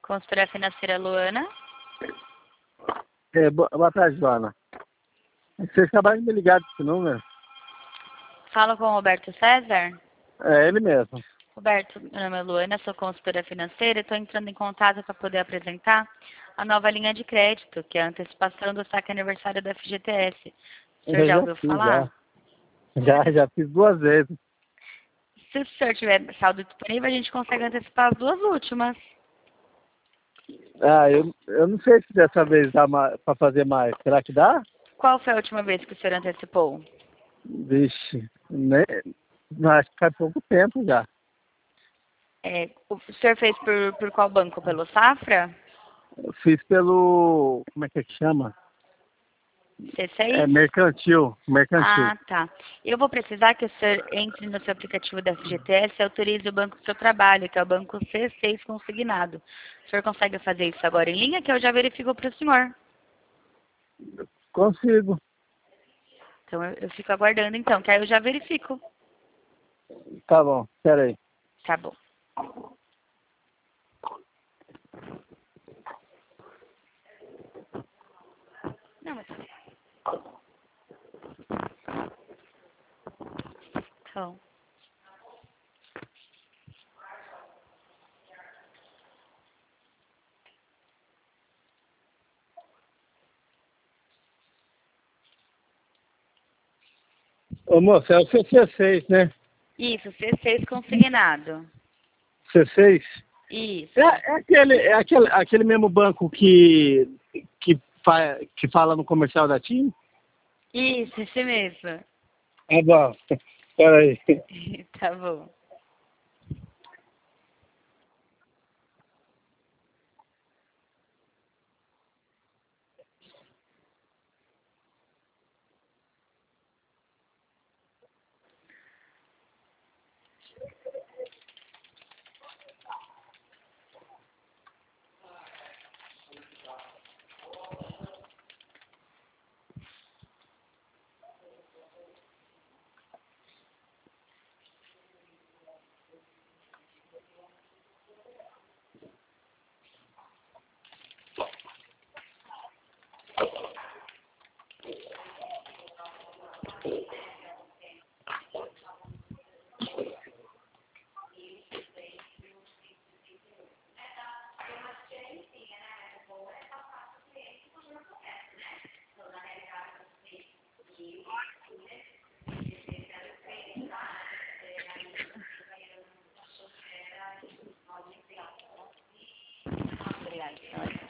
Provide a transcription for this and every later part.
Consultora financeira Luana. Boa tarde, Luana. Vocês acabaram de me ligar desse número? Falo com o Roberto César. É ele mesmo. Roberto, meu nome é Luana, sou consultora financeira e estou entrando em contato para poder apresentar a nova linha de crédito, que é a antecipação do saque aniversário da FGTS. O senhor já ouviu falar? Já fiz 2 vezes. Se o senhor tiver saldo disponível, a gente consegue antecipar as 2 últimas. Eu não sei se dessa vez dá para fazer mais. Será que dá? Qual foi a última vez que o senhor antecipou? Vixe, acho que faz pouco tempo já. O senhor fez por qual banco? Pelo Safra? Eu fiz pelo... Como é que chama? C6? Mercantil. Ah, tá. Eu vou precisar que o senhor entre no seu aplicativo da FGTS e autorize o banco do seu trabalho, que é o banco C6 consignado. O senhor consegue fazer isso agora em linha, que eu já verifico para o senhor. Consigo. Então, eu fico aguardando, então, que aí eu já verifico. Tá bom, espera aí. Tá bom. Não, mas... Então... Ô, moça, é o C6, né? Isso, C6 consignado. C6? Isso. Aquele mesmo banco que fala no comercial da TIM? Isso, esse mesmo. Ah, bom. Espera aí. Tá bom. Obrigada.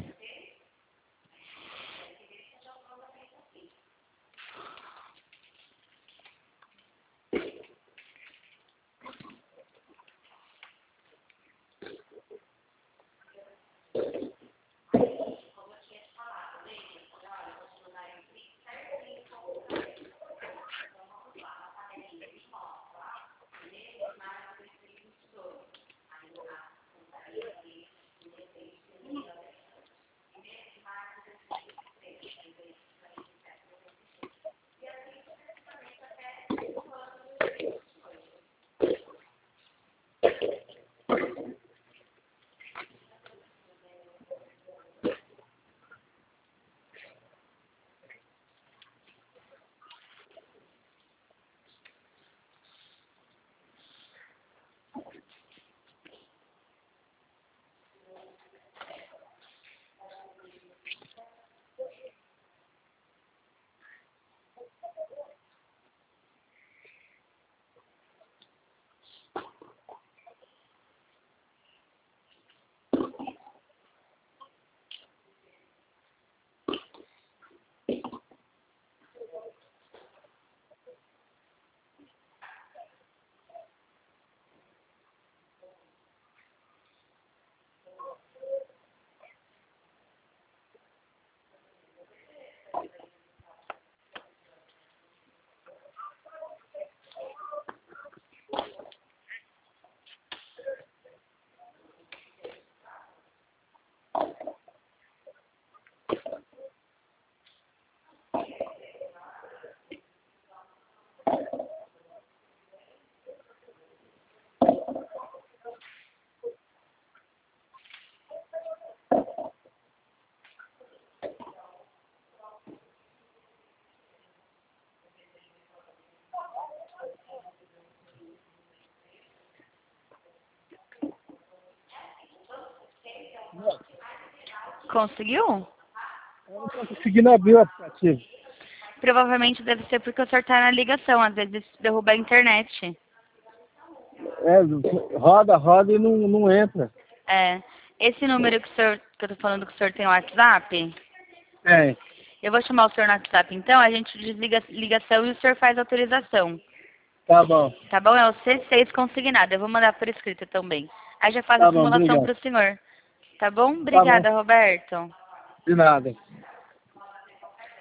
conseguiu? Eu não tô conseguindo abrir o aplicativo. Provavelmente deve ser porque o senhor tá na ligação, às vezes derruba a internet. Roda e não entra. É. Esse número que eu tô falando que o senhor tem no WhatsApp, É, eu vou chamar o senhor no WhatsApp então, a gente desliga a ligação e o senhor faz a autorização. tá bom. Tá bom? É o C6 consignado. Eu vou mandar por escrito também. Aí já faz a Tá bom, simulação obrigado. pro senhor. Tá bom? Tá bom, Obrigada, Roberto. de nada.